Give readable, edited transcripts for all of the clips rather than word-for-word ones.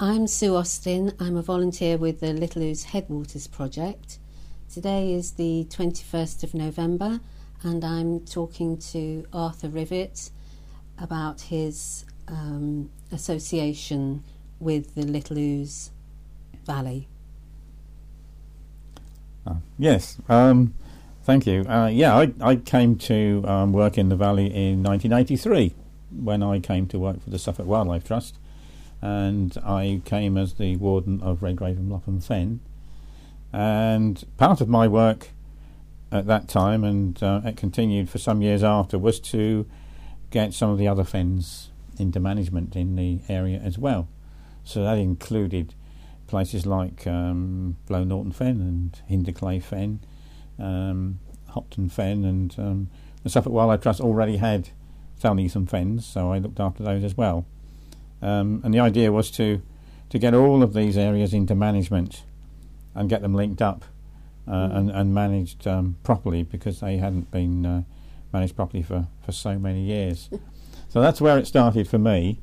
I'm Sue Austin. I'm a volunteer with the Little Ouse Headwaters Project. Today is the 21st of November and I'm talking to Arthur Rivet about his association with the Little Ouse Valley. Yes, thank you. I came to work in the valley in 1983 when I came to work for the Suffolk Wildlife Trust, and I came as the warden of Redgrave and Lopham Fen. And part of my work at that time, and it continued for some years after, was to get some of the other fens into management in the area as well. So that included places like Blow Norton Fen and Hinderclay Fen, Hopton Fen, and the Suffolk Wildlife Trust already had Salneatham Fens, so I looked after those as well. And the idea was to get all of these areas into management and get them linked up and managed properly, because they hadn't been managed properly for so many years. So that's where it started for me.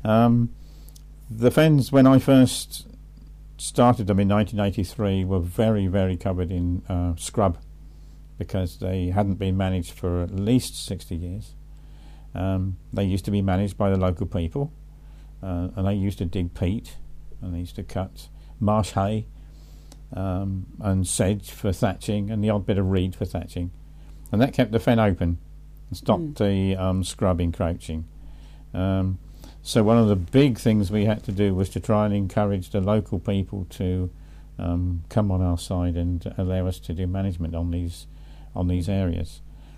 The fens, when I first started them in 1983, were very, very covered in scrub, because they hadn't been managed for at least 60 years. They used to be managed by the local people, and they used to dig peat, and they used to cut marsh hay and sedge for thatching, and the odd bit of reed for thatching, and that kept the fen open and stopped the scrub encroaching. So one of the big things we had to do was to try and encourage the local people to come on our side and allow us to do management on these areas.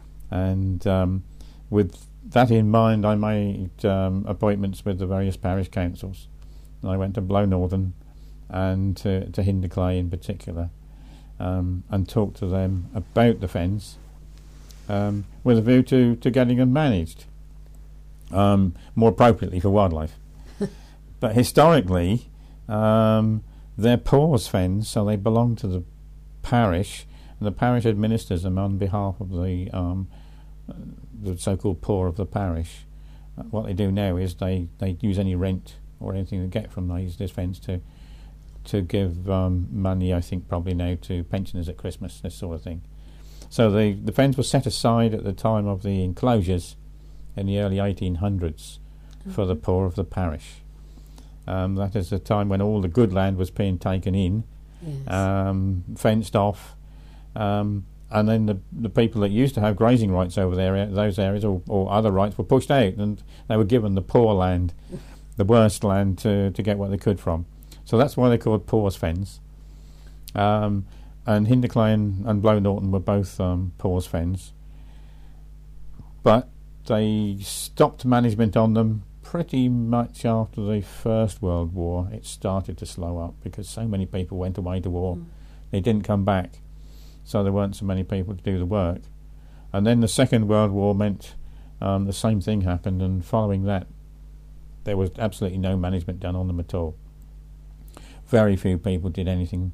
And with that in mind, I made appointments with the various parish councils. And I went to Blow Northern and to Hinderclay in particular, and talked to them about the fens with a view to getting them managed more appropriately for wildlife. But historically, they're Poor's fens, so they belong to the parish, and the parish administers them on behalf of the so-called poor of the parish. What they do now is they use any rent or anything they get from these fens to give money, I think probably now, to pensioners at Christmas, this sort of thing. So the fens were set aside at the time of the enclosures in the early 1800s for the poor of the parish. That is the time when all the good land was being taken in, fenced off, and then the people that used to have grazing rights over those areas or other rights were pushed out, and they were given the poor land, the worst land, to get what they could from. So that's why they're called Poor's Fens. And Hinderclay and Blow Norton were both Poor's Fens. But they stopped management on them pretty much after the First World War. It started to slow up because so many people went away to war. They didn't come back, so there weren't so many people to do the work. And then the Second World War meant the same thing happened, and following that there was absolutely no management done on them at all. Very few people did anything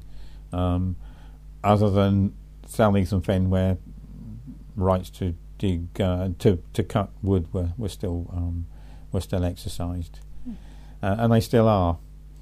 other than Salneatham Fen, where rights to dig to cut wood were still exercised, and they still are.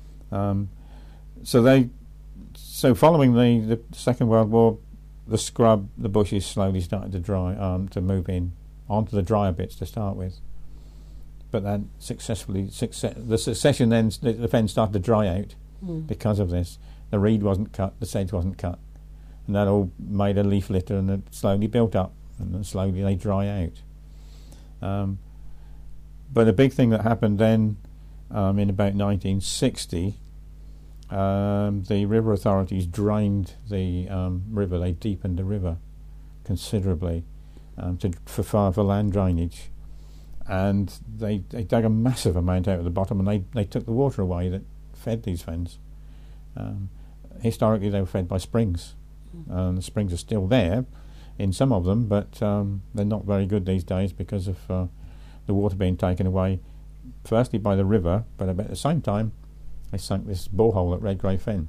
So following the Second World War, the scrub, the bushes slowly started to dry, to move in onto the drier bits to start with. But then the succession then, the fen started to dry out because of this. The reed wasn't cut, the sedge wasn't cut, and that all made a leaf litter, and it slowly built up, and then slowly they dry out. But a big thing that happened then, in about 1960, the river authorities drained the river. They deepened the river considerably for land drainage, and they dug a massive amount out of the bottom, and they took the water away that fed these fens. Historically, they were fed by springs. The springs are still there in some of them, but they're not very good these days because of the water being taken away, firstly by the river, but at the same time they sunk this borehole at Redgrave Fen.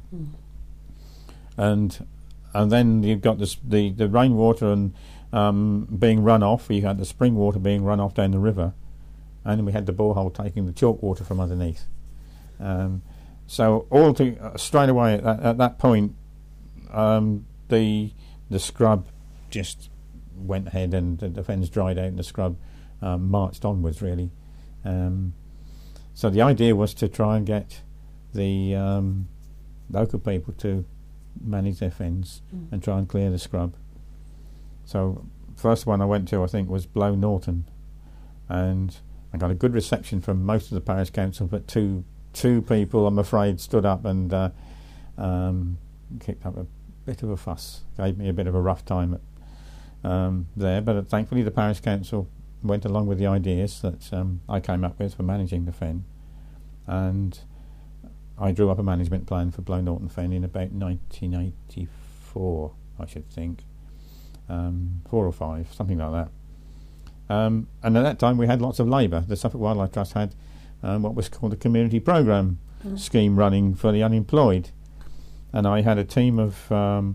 And then you've got the rainwater and being run off. You had the spring water being run off down the river, and then we had the borehole taking the chalk water from underneath. So straight away at that point, the scrub just went ahead, and the fens dried out, and the scrub marched onwards really. So the idea was to try and get the local people to manage their fens and try and clear the scrub. So first one I went to, I think, was Blow Norton, and I got a good reception from most of the parish council, but two people, I'm afraid, stood up and kicked up a bit of a fuss, gave me a bit of a rough time there, but thankfully the parish council went along with the ideas that I came up with for managing the fen, and I drew up a management plan for Blow Norton Fen in about 1984, I should think, 4 or 5, something like that. And at that time we had lots of labour. The Suffolk Wildlife Trust had what was called a community programme scheme running for the unemployed, and I had a team of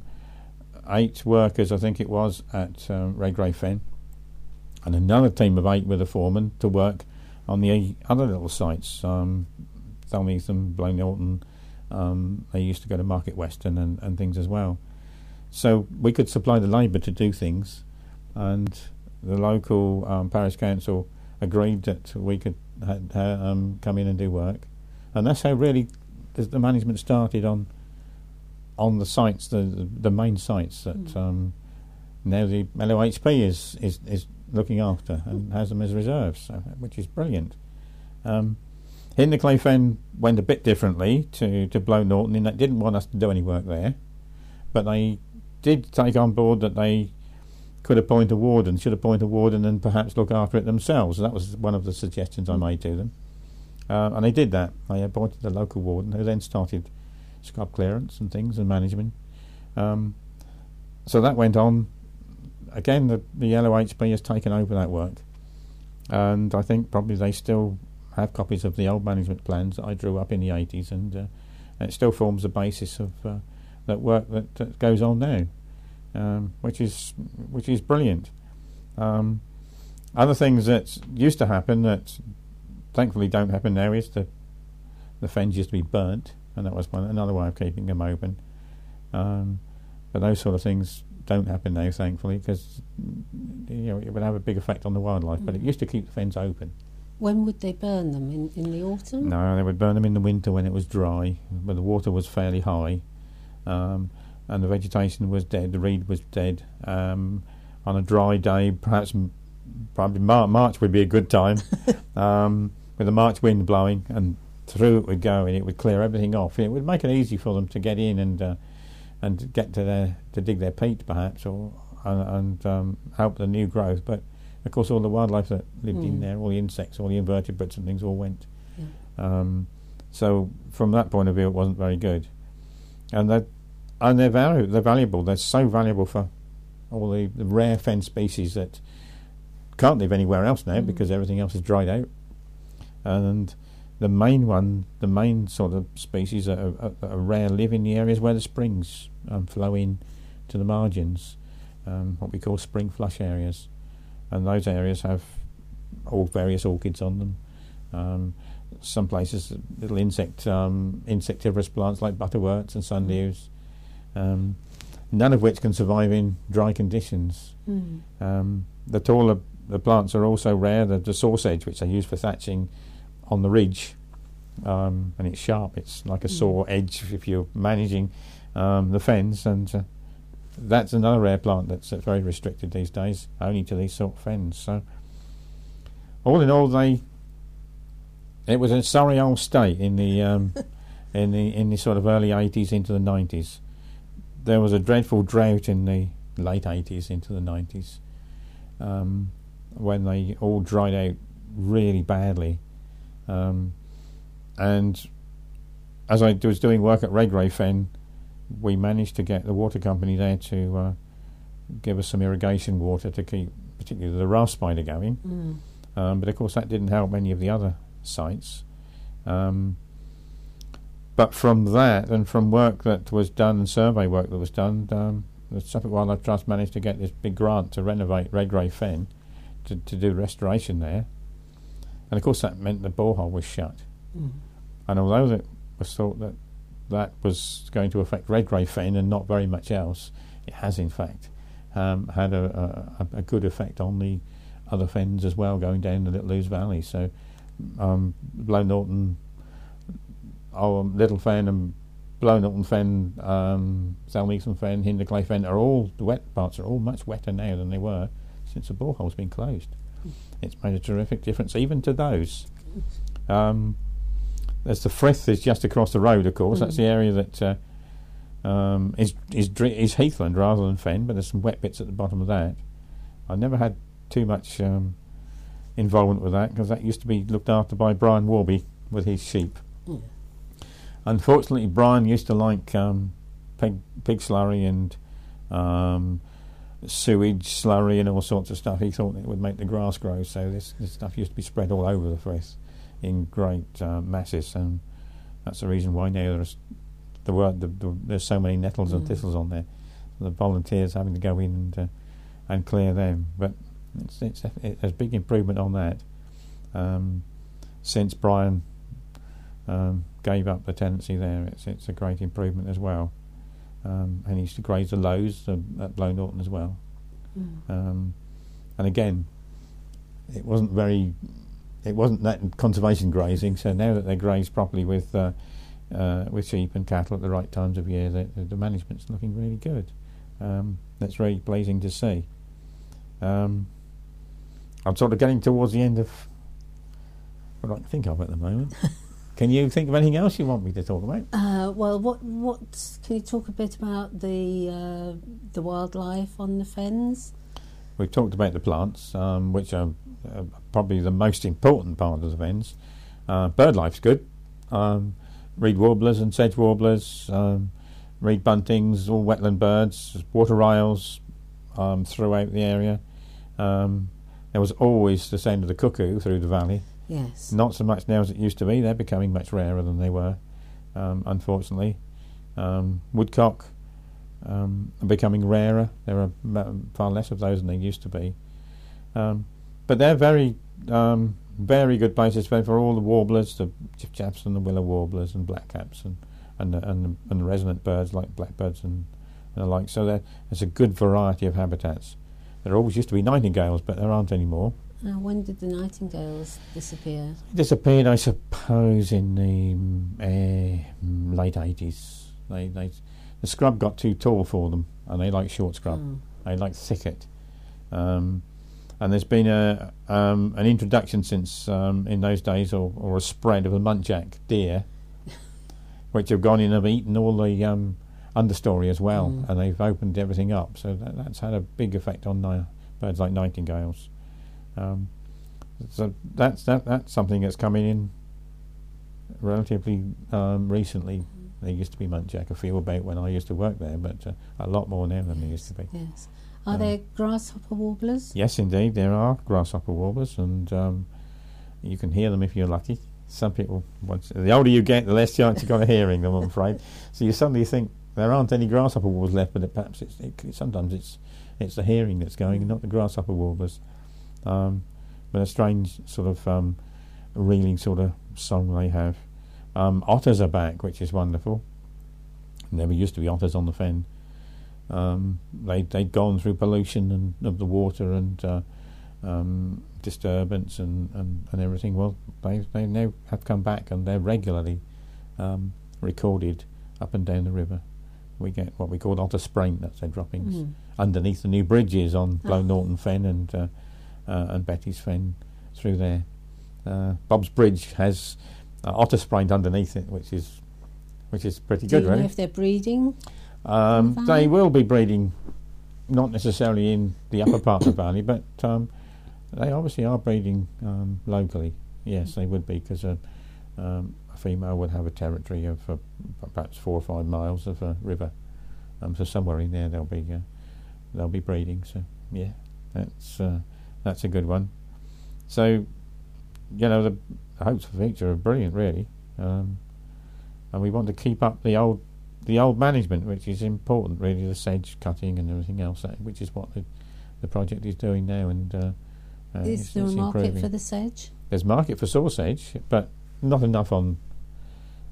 8 workers, I think it was, at Redgrave Fen, and another team of 8 with a foreman to work on the other little sites, Thelmeatham, Blow Norton. They used to go to Market Western and things as well. So we could supply the labour to do things, and the local parish council agreed that we could come in and do work, and that's how really the management started on the sites, the main sites that now the LOHP is looking after and has them as reserves, so, which is brilliant. Hinderclay Fen went a bit differently to Blow Norton in that didn't want us to do any work there, but they did take on board that they should appoint a warden and perhaps look after it themselves. That was one of the suggestions I made to them, and they did that. They appointed a local warden who then started scrub clearance and things and management. So that went on. Again, the LOHP has taken over that work, and I think probably they still have copies of the old management plans that I drew up in the 80s, and it still forms the basis of that work that goes on now, which is brilliant. Other things that used to happen that thankfully don't happen now is the fens used to be burnt, and that was another way of keeping them open. But those sort of things don't happen now, thankfully, because it would have a big effect on the wildlife. But it used to keep the fens open. When would they burn them? In the autumn? No, they would burn them in the winter when it was dry, where the water was fairly high, and the vegetation was dead, the reed was dead. On a dry day, probably March would be a good time, with the March wind blowing, and through it would go, and it would clear everything off. It would make it easy for them to get in and get to dig their peat, perhaps, and help the new growth. But of course, all the wildlife that lived in there, all the insects, all the invertebrates and things, all went. Yeah. So from that point of view, it wasn't very good. And they're valuable. They're so valuable for all the rare fen species that can't live anywhere else now because everything else is dried out. And the main sort of species that are rare live in the areas where the springs flow in to the margins, what we call spring flush areas. And those areas have all various orchids on them. Some places little insectivorous plants like butterworts and sundews, none of which can survive in dry conditions. The taller the plants are also rare. The saw sedge, which they use for thatching on the ridge, and it's sharp. It's like a saw edge if you're managing the fens, and that's another rare plant that's very restricted these days, only to these sort of fens. So, all in all, it was a sorry old state in the in the sort of early 80s into the 90s. There was a dreadful drought in the late 80s into the 90s, when they all dried out really badly. And as I was doing work at Redgrave Fen, we managed to get the water company there to give us some irrigation water to keep particularly the raft spider going. But of course that didn't help many of the other sites. But from that and from work that was done and survey work that was done, the Suffolk Wildlife Trust managed to get this big grant to renovate Redgrave Fen to do restoration there. And of course that meant the borehole was shut. And although was thought that that was going to affect red-grey fen and not very much else. It has, in fact, had a good effect on the other fens as well, going down the Little Ouse Valley. So Blow Norton, Little Fen and Blow Norton Fen, Zalmeason Fen, Hinderclay Fen, the wet parts are all much wetter now than they were since the borehole's been closed. It's made a terrific difference even to those. There's the Frith is just across the road, of course. That's the area that is heathland rather than fen, but there's some wet bits at the bottom of that. I never had too much involvement with that because that used to be looked after by Brian Warby with his sheep. Unfortunately, Brian used to like pig slurry and sewage slurry and all sorts of stuff. He thought it would make the grass grow, so this stuff used to be spread all over the Frith in great masses, and that's the reason why now there's so many nettles and thistles on there. The volunteers having to go in and clear them, but it's a big improvement on that since Brian gave up the tenancy there. It's a great improvement as well, and he used to graze the lows at Blow Norton as well. And again, it wasn't that conservation grazing, so now that they're grazed properly with sheep and cattle at the right times of year, the management's looking really good. That's very pleasing to see. I'm sort of getting towards the end of what I can think of at the moment. Can you think of anything else you want me to talk about? Well, what can you talk a bit about the wildlife on the fens? We've talked about the plants, which are probably the most important part of the fens. Bird life's good. Reed warblers and sedge warblers, reed buntings, all wetland birds, water rails throughout the area. There was always the sound of the cuckoo through the valley. Yes. Not so much now as it used to be. They're becoming much rarer than they were, unfortunately. Woodcock are becoming rarer. There are far less of those than there used to be. But they're very good places for all the warblers, the chiffchaffs and the willow warblers and blackcaps and the resonant birds like blackbirds and the like. So there's a good variety of habitats. There always used to be nightingales, but there aren't anymore. When did the nightingales disappear? Disappeared, I suppose, in the late 80s. The scrub got too tall for them, and they like short scrub. They like thicket. And there's been an introduction since in those days, or a spread of a muntjac deer, which have gone in and have eaten all the understory as well, and they've opened everything up. So that's had a big effect on birds like nightingales. So that's something that's coming in relatively recently. There used to be muntjac a few about when I used to work there, but a lot more now than there used to be. Yes. Are there grasshopper warblers? Yes, indeed, there are grasshopper warblers, and you can hear them if you're lucky. Some people, the older you get, the less chance you've got of hearing them, I'm afraid. So you suddenly think there aren't any grasshopper warblers left, but perhaps sometimes it's the hearing that's going, and not the grasshopper warblers. But a strange sort of reeling sort of song they have. Otters are back, which is wonderful. Never used to be otters on the fen. They'd gone through pollution of the water and disturbance and everything. Well, they now have come back, and they're regularly recorded up and down the river. We get what we call otter spraint, that's their droppings, underneath the new bridges on Blow Norton Fen and Betty's Fen through there. Bob's Bridge has otter spraint underneath it, which is pretty good, really. Do you know if they're breeding? They will be breeding, not necessarily in the upper part of the valley, but they obviously are breeding locally. Yes, they would be, because a female would have a territory of perhaps 4 or 5 miles of a river. So somewhere in there they'll be breeding. So yeah, that's a good one. So the hopes for the future are brilliant, really, and we want to keep up the old management, which is important, really, the sedge cutting and everything else, which is what the project is doing now. And is there a market improving for the sedge? There's market for saw sedge, but not enough on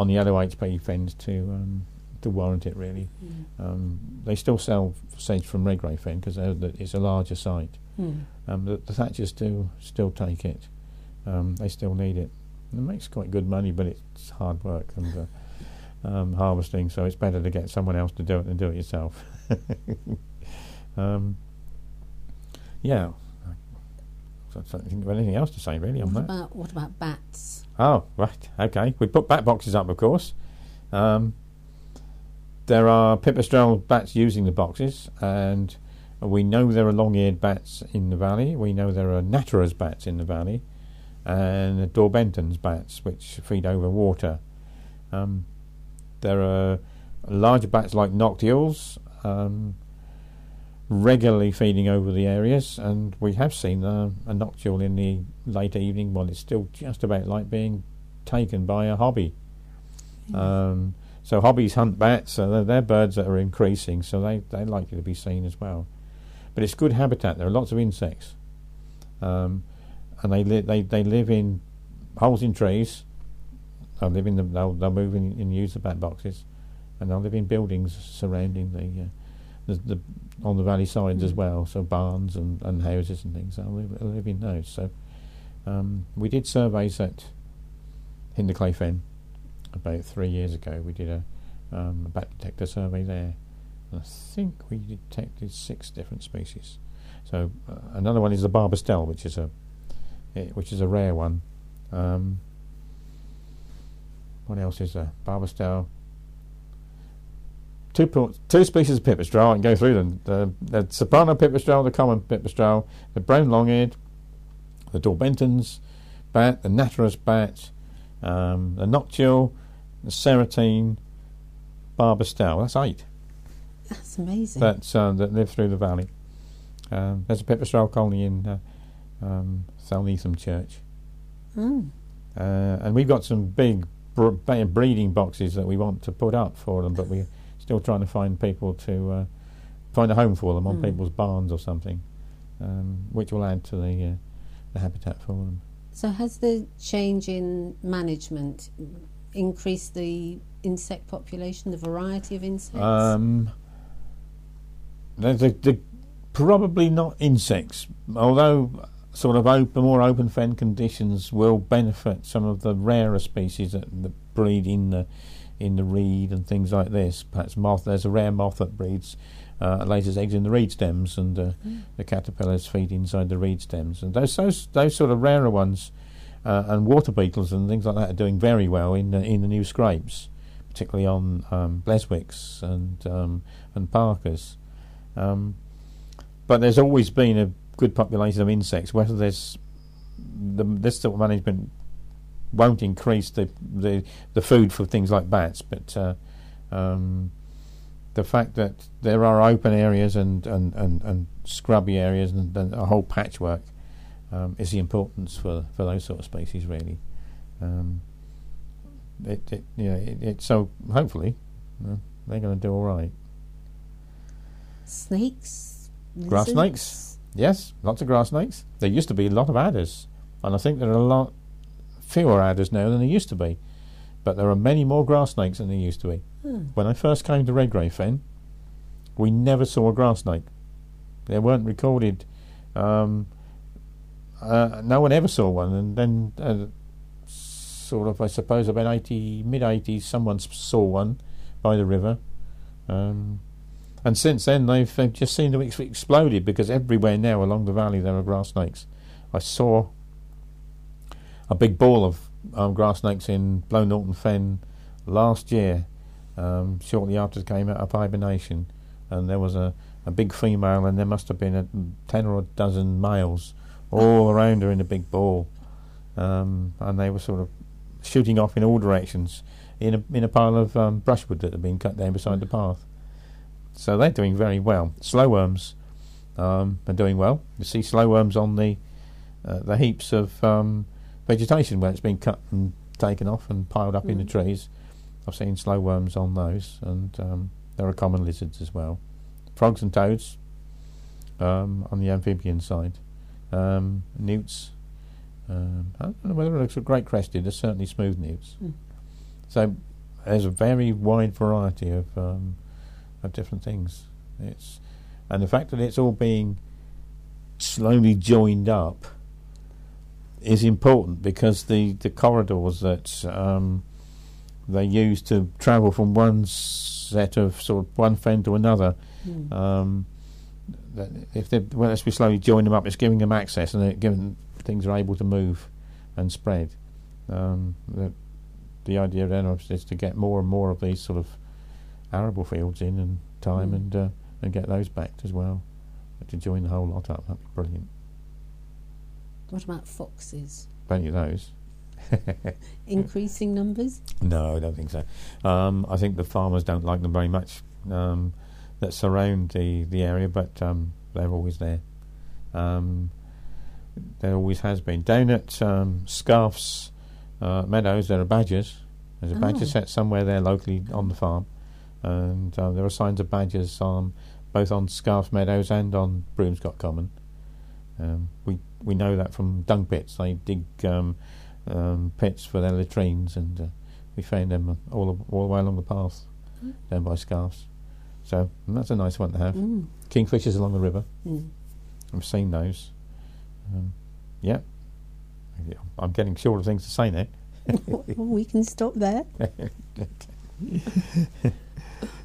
on the LOHP fens to warrant it really. They still sell sedge from Redgrave fen because it's a larger site. The Thatchers do still take it. They still need it. It makes quite good money, but it's hard work and harvesting, so it's better to get someone else to do it than do it yourself. Yeah. So I don't think of anything else to say really on that. What about bats? Oh, right, okay. We put bat boxes up, of course. There are pipistrelle bats using the boxes, and we know there are long-eared bats in the valley. We know there are natterers bats in the valley, and Daubenton's bats, which feed over water. There are larger bats like noctules, regularly feeding over the areas, and we have seen a noctule in the late evening while it's still just about like being taken by a hobby. So hobbies hunt bats, so they're birds that are increasing, so they're likely to be seen as well. But it's good habitat. There are lots of insects, and they live in holes in trees. They'll move in and use the bat boxes, and they'll live in buildings surrounding the on the valley sides as well. So barns and houses and things. They'll live in those. So we did surveys at Hinderclay Fen about 3 years ago. We did a bat detector survey there, and I think we detected 6 different species. So another one is the barbastelle, which is a rare one. What else is there? Barbastelle. Two species of pipistrelle. I can go through them. The soprano pipistrelle, the common pipistrelle, the brown long-eared, the Daubenton's bat, the natterer's bat, the noctule, the serotine, barbastelle. That's 8. That's amazing. That live through the valley. There's a pipistrelle colony in Thalneetham Church. And we've got some big breeding boxes that we want to put up for them, but we're still trying to find people to find a home for them on people's barns or something, which will add to the habitat for them. So has the change in management increased the insect population, the variety of insects? They're probably not insects, although sort of more open fen conditions will benefit some of the rarer species that breed in the reed and things like this. Perhaps moth. There's a rare moth that breeds, lays its eggs in the reed stems, and the caterpillars feed inside the reed stems. And those sort of rarer ones, and water beetles and things like that are doing very well in the new scrapes, particularly on Bleswicks and Parkers. But there's always been a good population of insects. Whether this sort of management won't increase the food for things like bats, but the fact that there are open areas and scrubby areas and a whole patchwork is the importance for those sort of species really. So hopefully they're going to do all right. Snakes, grass lizards? snakes, yes, lots of grass snakes. There used to be a lot of adders, and I think there are a lot fewer adders now than there used to be, but there are many more grass snakes than there used to be. When I first came to Redgrave Fen, we never saw a grass snake. They weren't recorded. No one ever saw one, and then sort of, I suppose, about mid-80s, someone saw one by the river. And since then, they've just seemed to have exploded, because everywhere now along the valley there are grass snakes. I saw a big ball of grass snakes in Blow Norton Fen last year, shortly after it came out of hibernation, and there was a big female, and there must have been 10 or a dozen males all around her in a big ball, and they were sort of shooting off in all directions in a pile of brushwood that had been cut down beside the path. So they're doing very well. Slowworms are doing well. You see slowworms on the heaps of vegetation where it's been cut and taken off and piled up in the trees. I've seen slowworms on those, and there are common lizards as well. Frogs and toads on the amphibian side. Newts. I don't know whether it looks great crested. There's certainly smooth newts. So there's a very wide variety of different things. And the fact that it's all being slowly joined up is important, because the corridors that they use to travel from one set of sort of one friend to another, that as we slowly join them up, it's giving them access, and giving things are able to move and spread. The idea then is to get more and more of these sort of arable fields in time, and get those backed as well, to join the whole lot up. That'd be brilliant. What about foxes? Plenty of those. Increasing numbers? No, I don't think so. I think the farmers don't like them very much, that surround the area, but they're always there. There always has been. Down at Scarf's Meadows, there are badgers. There's a badger set somewhere there locally on the farm, and there are signs of badgers both on Scarf's Meadows and on Broomscott Common. We know that from dung pits. They dig pits for their latrines, and we found them all the way along the path down by Scarf's. So that's a nice one to have. Kingfishers along the river. I've seen those. Yeah, I'm getting short of things to say now. Well, we can stop there.